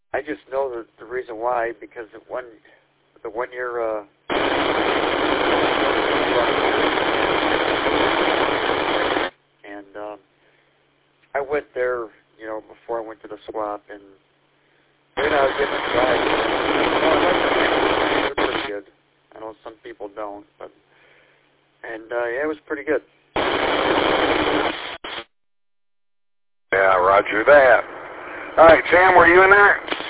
I just know the reason why, because the one year and I went there, before I went to the swap, and they're not getting tried. They're pretty good. I know some people don't, but yeah, it was pretty good. Yeah, roger that. All right, Sam, were you in there?